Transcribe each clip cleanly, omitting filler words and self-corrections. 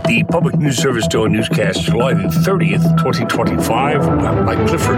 The Public News Service Daily Newscast, July the 30th, 2025. I'm Mike Clifford.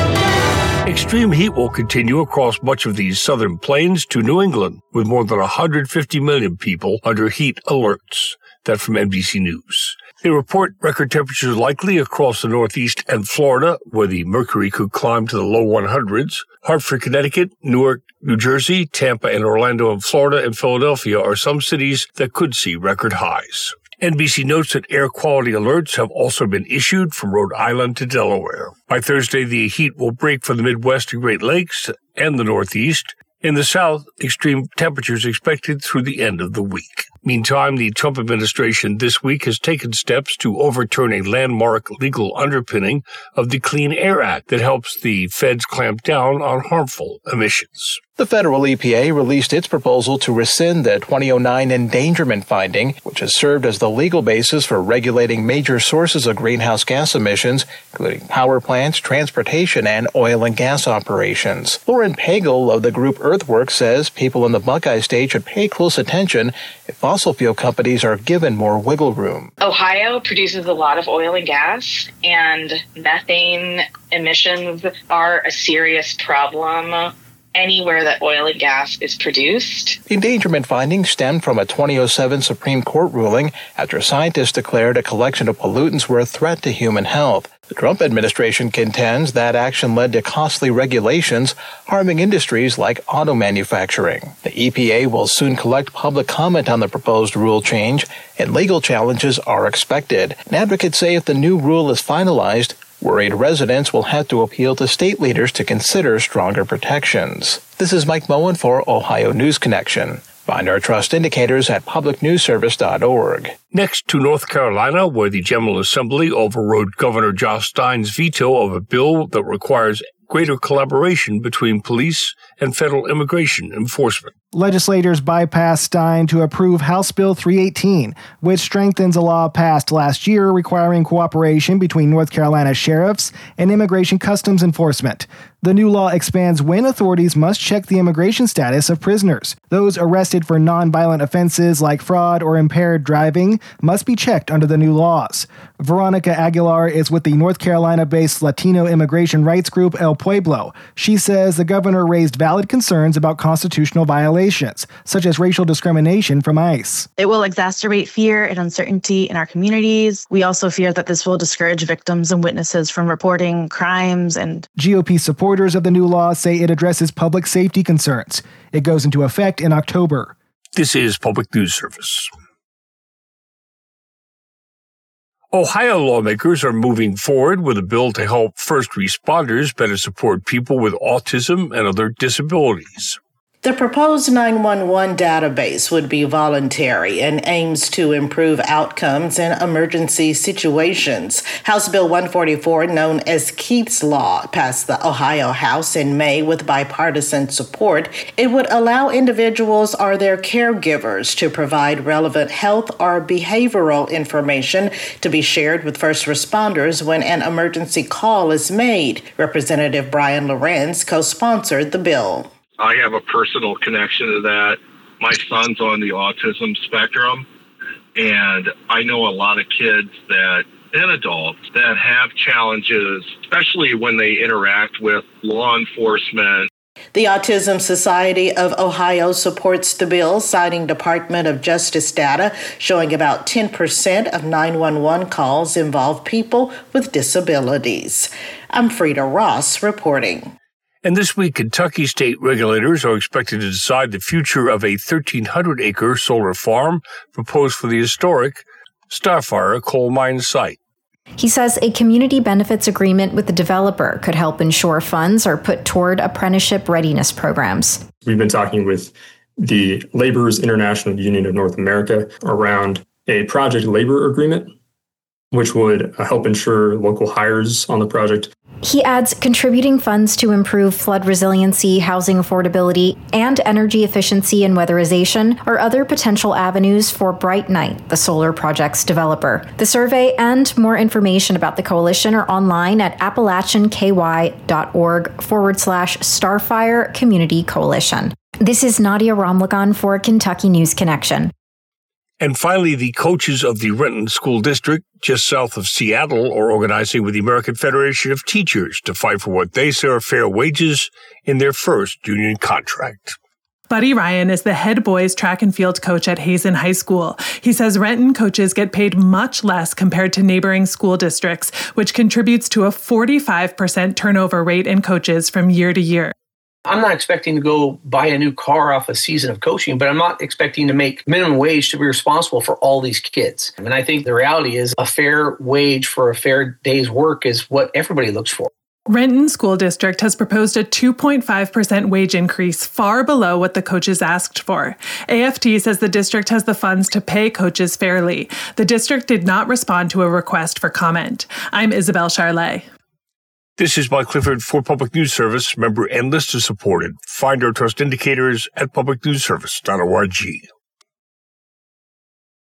Extreme heat will continue across much of the southern plains to New England, with more than 150 million people under heat alerts. That from NBC News. They report record temperatures likely across the Northeast and Florida, where the mercury could climb to the low 100s. Hartford, Connecticut, Newark, New Jersey, Tampa and Orlando in Florida, and Philadelphia are some cities that could see record highs. NBC notes that air quality alerts have also been issued from Rhode Island to Delaware. By Thursday, the heat will break for the Midwest and Great Lakes and the Northeast. In the South, extreme temperatures expected through the end of the week. Meantime, the Trump administration this week has taken steps to overturn a landmark legal underpinning of the Clean Air Act that helps the feds clamp down on harmful emissions. The federal EPA released its proposal to rescind the 2009 endangerment finding, which has served as the legal basis for regulating major sources of greenhouse gas emissions, including power plants, transportation, and oil and gas operations. Lauren Pagel of the group Earthworks says people in the Buckeye State should pay close attention if fossil fuel companies are given more wiggle room. Ohio produces a lot of oil and gas, and methane emissions are a serious problem anywhere that oil and gas is produced. The endangerment findings stemmed from a 2007 Supreme Court ruling after scientists declared a collection of pollutants were a threat to human health. The Trump administration contends that action led to costly regulations harming industries like auto manufacturing. The EPA will soon collect public comment on the proposed rule change, and legal challenges are expected. And advocates say if the new rule is finalized, worried residents will have to appeal to state leaders to consider stronger protections. This is Mike Moen for Ohio News Connection. Find our trust indicators at publicnewsservice.org. Next to North Carolina, where the General Assembly overrode Governor Josh Stein's veto of a bill that requires greater collaboration between police and federal immigration enforcement. Legislators bypassed Stein to approve House Bill 318, which strengthens a law passed last year requiring cooperation between North Carolina sheriffs and Immigration Customs Enforcement. The new law expands when authorities must check the immigration status of prisoners. Those arrested for nonviolent offenses like fraud or impaired driving must be checked under the new laws. Veronica Aguilar is with the North Carolina-based Latino immigration rights group El Pueblo. She says the governor raised valid concerns about constitutional violations, such as racial discrimination from ICE. It will exacerbate fear and uncertainty in our communities. We also fear that this will discourage victims and witnesses from reporting crimes. And GOP supporters of the new law say it addresses public safety concerns. It goes into effect in October. This is Public News Service. Ohio lawmakers are moving forward with a bill to help first responders better support people with autism and other disabilities. The proposed 911 database would be voluntary and aims to improve outcomes in emergency situations. House Bill 144, known as Keith's Law, passed the Ohio House in May with bipartisan support. It would allow individuals or their caregivers to provide relevant health or behavioral information to be shared with first responders when an emergency call is made. Representative Brian Lorenz co-sponsored the bill. I have a personal connection to that. My son's on the autism spectrum, and I know a lot of kids and adults that have challenges, especially when they interact with law enforcement. The Autism Society of Ohio supports the bill, citing Department of Justice data showing about 10% of 911 calls involve people with disabilities. I'm Frida Ross reporting. And this week, Kentucky state regulators are expected to decide the future of a 1,300-acre solar farm proposed for the historic Starfire coal mine site. He says a community benefits agreement with the developer could help ensure funds are put toward apprenticeship readiness programs. We've been talking with the Laborers International Union of North America around a project labor agreement, which would help ensure local hires on the project. He adds contributing funds to improve flood resiliency, housing affordability, and energy efficiency and weatherization are other potential avenues for Bright Night, the solar project's developer. The survey and more information about the coalition are online at appalachianky.org/Starfire Community Coalition. This is Nadia Ramlagan for Kentucky News Connection. And finally, the coaches of the Renton School District, just south of Seattle, are organizing with the American Federation of Teachers to fight for what they say are fair wages in their first union contract. Buddy Ryan is the head boys track and field coach at Hazen High School. He says Renton coaches get paid much less compared to neighboring school districts, which contributes to a 45% turnover rate in coaches from year to year. I'm not expecting to go buy a new car off a season of coaching, but I'm not expecting to make minimum wage to be responsible for all these kids. And I think the reality is a fair wage for a fair day's work is what everybody looks for. Renton School District has proposed a 2.5% wage increase, far below what the coaches asked for. AFT says the district has the funds to pay coaches fairly. The district did not respond to a request for comment. I'm Isabel Charlet. This is Mike Clifford for Public News Service, member and listener supported. Find our trust indicators at publicnewsservice.org.